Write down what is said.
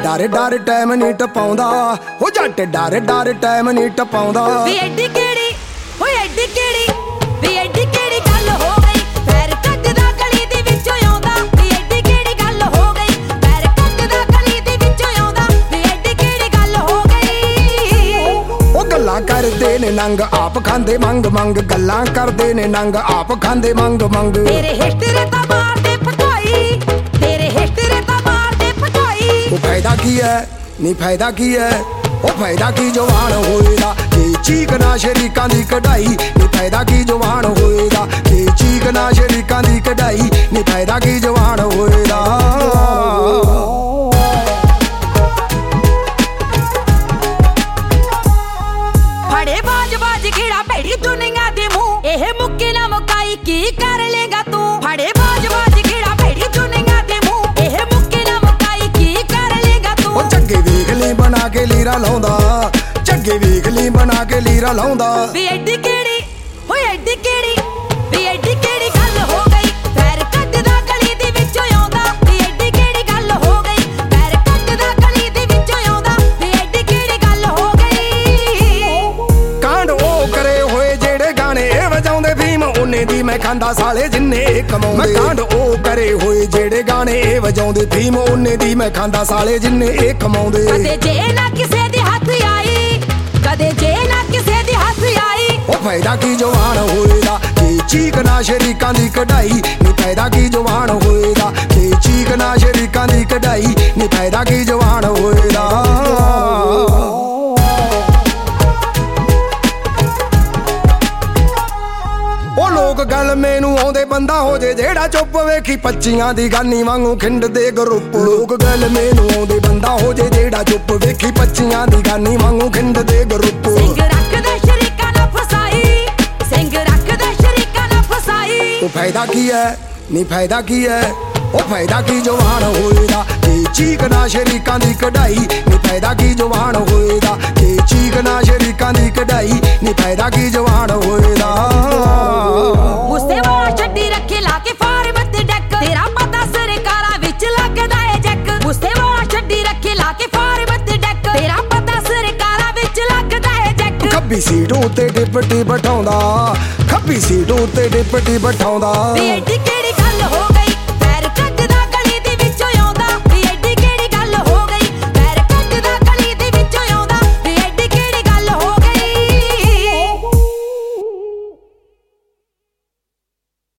ਡਰ ਡਰ ਟਾਈਮ ਨਹੀਂ ਟਪਾਉਂਦਾ ਹੋ ਜੱਟ ਡਰ ਡਰ ਟਾਈਮ ਨਹੀਂ ਟਪਾਉਂਦਾ ਵੀ ਐਡੀ ਕਿਹੜੀ ਓਏ ਐਡੀ ਕਿਹੜੀ ਵੀ ਐਡੀ ਕਿਹੜੀ ਗੱਲ ਹੋ ਗਈ ਪੈਰ ਕੱਟਦਾ ਗਲੀ ਦੇ ਵਿੱਚੋਂ ਆਉਂਦਾ ਵੀ ਐਡੀ ਕਿਹੜੀ ਗੱਲ ਹੋ ਗਈ ਪੈਰ ਕੱਟਦਾ ਗਲੀ ਦੇ ਵਿੱਚੋਂ ਆਉਂਦਾ ਵੀ ਐਡੀ ਕਿਹੜੀ ਗੱਲ ਹੋ ਗਈ ਉਹ ਗੱਲਾਂ ਕਰਦੇ ਨੇ ਨੰਗ ਆਪ ਖਾਂਦੇ ਮੰਗ ਮੰਗ ਗੱਲਾਂ ਕਰਦੇ ਨੇ ਨੰਗ ਆਪ ਖਾਂਦੇ ਮੰਗ ਮੰਗ ਤੇਰੇ ਹਿਸਟਰੀ ਤਾਂ ਮਾਰਦੇ ਪਟਾਈ ਤੇਰੇ ਹਿਸਟਰੀ ਤਾਂ ਮਾਰਦੇ ਪਟਾਈ ਉਹ ਫਾਇਦਾ ਕੀ ਹੈ ਨੀ ਫਾਇਦਾ ਕੀ ਹੈ ਉਹ ਫਾਇਦਾ ਕੀ ਜਵਾਨ ਹੋਏਦਾ ਜੇ ਚੀਕਣਾ ਸ਼ਰੀਕਾਂ ਦੀ ਕਢਾਈ ਨੀ ਫਾਇਦਾ ਕੀ ਜਵਾਨ ਹੋਏਦਾ ਜੇ ਚੀਕਣਾ ਸ਼ਰੀਕਾਂ ਦੀ ਕਢਾਈ ਨੀ ਫਾਇਦਾ ਕੀ ਜਵਾਨ ਹੋਏਦਾ ਫੜੇ ਬਾਜ ਬਾਜ ਖੇੜਾ ਭੇੜੀ ਦੁਨੀਆ ਦੇ ਮੂੰਹ ਇਹ ਮੁੱਕੇ ਨਾ ਮੁਕਾਈ ਕੀ ਕਰ ਲੇਗਾ ਤੂੰ ਫੜੇ ਬਾਜ ਬਾਜ ਖੇੜਾ ਭੇੜੀ ਦੁਨੀਆ ਦੇ ਮੂੰਹ ਇਹ ਮੁੱਕੇ ਨਾ ਮੁਕਾਈ ਕੀ ਕਰ ਲੇਗਾ ਤੂੰ ਉਹ ਝੱਗੇ ਵੇਖ ਲਈ ਬਣਾ ਕੇ ਲੀਰਾ ਲਾਉਂਦਾ ਝੱਗੇ ਵੇਖ ਲਈ ਬਣਾ ਕੇ ਲੀਰਾ ਲਾਉਂਦਾ ਵੀ ਐਡੀ ਕਿਹੜੀ ਓਏ ਐਡੀ ਕਿਹੜੀ ਵੀ ਐਡੀ ਕਿਹੜੀ ਗੱਲ ਹੋ ਗਈ ਪੈਰ ਕੱਟਦਾ ਗਲੀ ਦੇ ਵਿੱਚੋਂ ਆਉਂਦਾ ਵੀ ਐਡੀ ਕਿਹੜੀ ਗੱਲ ਹੋ ਗਈ ਪੈਰ ਕੱਟਦਾ ਗਲੀ ਦੇ ਵਿੱਚੋਂ ਆਉਂਦਾ ਵੀ ਐਡੀ ਕਿਹੜੀ ਗੱਲ ਹੋ ਗਈ ਕਾਂਡ ਉਹ ਕਰੇ ਹੋਏ ਜਿਹੜੇ ਗਾਣੇ ਇਹ ਵਜਾਉਂਦੇ ਫੀਮ ਉਹਨੇ ਦੀ ਮੈਂ ਖਾਂਦਾ ਸਾਲੇ ਜਿੰਨੇ ਕਮਾਉਂਦੇ ਮੈਂ ਕਾਂਡ ਉਹ ਕਰੇ ਹੋਏ ਜਿਹੜੇ ਗਾਣੇ ਇਹ ਵਜਾਉਂਦੇ ਫੀਮ ਉਹਨੇ ਦੀ ਮੈਂ ਖਾਂਦਾ ਸਾਲੇ ਜਿੰਨੇ ਇਹ ਕਮਾਉਂਦੇ ਕਦੇ ਜੇ ਨਾ ਕਿਸੇ ਦੇ ਹੱਥ ਆਈ ਕਦੇ ਜੇ ਨਾ ਕਿਸੇ ਦੇ ਹੱਥ ਆਈ ਉਹ ਫਾਇਦਾ ਕੀ ਜਵਾਨ ਹੋਏਦਾ ਜੇ ਚੀਕਣਾ ਸ਼ਰੀਕਾਂ ਦੀ ਕਢਾਈ ਨੀ ਫਾਇਦਾ ਕੀ ਜਵਾਨ ਹੋਏਦਾ ਜੇ ਚੀਕਣਾ ਸ਼ਰੀਕਾਂ ਦੀ ਕਢਾਈ ਨੀ ਫਾਇਦਾ ਕੀ ਜਵਾਨ ਹੋਏਦਾ ਉਹ ਲੋਕ ਗੱਲ ਮੈਨੂੰ ਆਉਂਦੇ ਬੰਦਾ ਹੋ ਜੇ ਜਿਹੜਾ ਚੁੱਪ ਵੇਖੀ ਪੱਚੀਆਂ ਦੀ ਗਾਨੀ ਵਾਂਗੂ ਖਿੰਡਦੇ ਗਰੁੱਪ ਲੋਕ ਗੱਲ ਮੈਨੂੰ ਆਉਂਦੇ ਬੰਦਾ ਹੋ ਜੇ ਜਿਹੜਾ ਚੁੱਪ ਵੇਖੀ ਪੱਚੀਆਂ ਦੀ ਗਾਨੀ ਵਾਂਗੂ ਖਿੰਡਦੇ ਗਰੁੱਪ ਸਿੰਘ ਰੱਖਦਾ ਸ਼ਰੀਕਾਂ ਨਾਲ ਫਸਾਈ ਸਿੰਘ ਰੱਖਦਾ ਸ਼ਰੀਕਾਂ ਨਾਲ ਫਸਾਈ ਉਹ ਫਾਇਦਾ ਕੀ ਹੈ ਨੀ ਫਾਇਦਾ ਕੀ ਹੈ ਉਹ ਫਾਇਦਾ ਕੀ ਜਵਾਨ ਹੋਏਦਾ ਜੇ ਚੀਕਣਾ ਸ਼ਰੀਕਾਂ ਦੀ ਕਢਾਈ ਨੀ ਫਾਇਦਾ ਕੀ ਜਵਾਨ ਹੋਏਦਾ ਜੇ ਚੀਕਣਾ ਸ਼ਰੀਕਾਂ ਦੀ ਕਢਾਈ ਨੀ ਫਾਇਦਾ ਕੀ ਜਵਾਨ ਹੋਏਦਾ ਗੁੱਸੇ ਵਾਲਾ ਛੱਡੀ ਰੱਖੇ ਲਾ ਕੇ ਫਾਰਮ ਤੇ ਡੈਕ ਤੇਰਾ ਪਤਾ ਸਰਕਾਰਾਂ ਵਿੱਚ ਲੱਗਦਾ ਏ ਜੱਕ ਗੁੱਸੇ ਵਾਲਾ ਛੱਡੀ ਰੱਖੇ ਲਾ ਕੇ ਫਾਰਮ ਤੇ ਡੈਕ ਤੇਰਾ ਪਤਾ ਸਰਕਾਰਾਂ ਵਿੱਚ ਲੱਗਦਾ ਏ ਜੱਕ ਖੱਬੀ ਸੀਟ ਉੱਤੇ ਡਿਪਟੀ ਬਿਠਾਉਂਦਾ ਖੱਬੀ ਸੀਟ ਉੱਤੇ ਡਿਪਟੀ ਬਿਠਾਉਂਦਾ ਵੀ ਐਡੀ ਕਿਹੜੀ